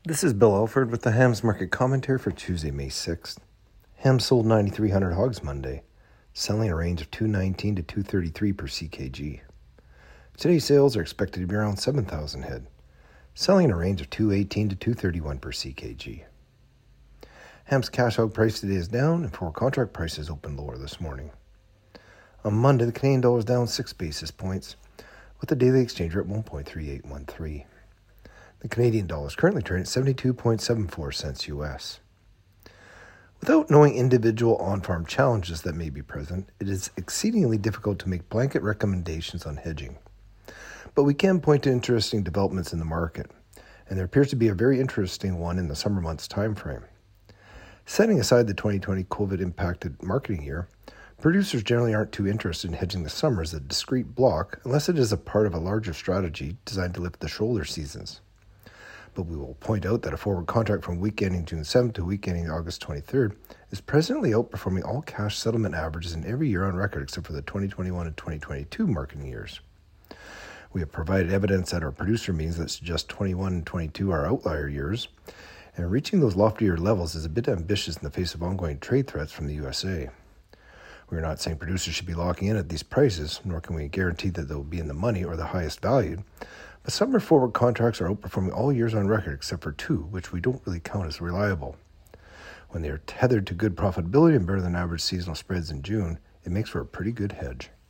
This is Bill Alford with the Hams Market Commentary for Tuesday, May 6th. Hams sold 9,300 hogs Monday, selling a range of 219 to 233 per CKG. Today's sales are expected to be around 7,000 head, selling a range of 218 to 231 per CKG. Hams cash hog price today is down, and forward contract prices opened lower this morning. On Monday, the Canadian dollar is down 6 basis points, with the daily exchange rate at 1.3813. The Canadian dollar is currently trading at 72.74 cents US. Without knowing individual on-farm challenges that may be present, it is exceedingly difficult to make blanket recommendations on hedging. But we can point to interesting developments in the market, and there appears to be a very interesting one in the summer months time frame. Setting aside the 2020 COVID-impacted marketing year, producers generally aren't too interested in hedging the summer as a discrete block unless it is a part of a larger strategy designed to lift the shoulder seasons. But we will point out that a forward contract from week ending June 7th to week ending August 23rd is presently outperforming all cash settlement averages in every year on record except for the 2021 and 2022 marketing years. We have provided evidence at our producer meetings that suggest 21 and 22 are outlier years, and reaching those loftier levels is a bit ambitious in the face of ongoing trade threats from the USA. We are not saying producers should be locking in at these prices, nor can we guarantee that they will be in the money or the highest valued, but summer forward contracts are outperforming all years on record except for two, which we don't really count as reliable. When they are tethered to good profitability and better than average seasonal spreads in June, it makes for a pretty good hedge.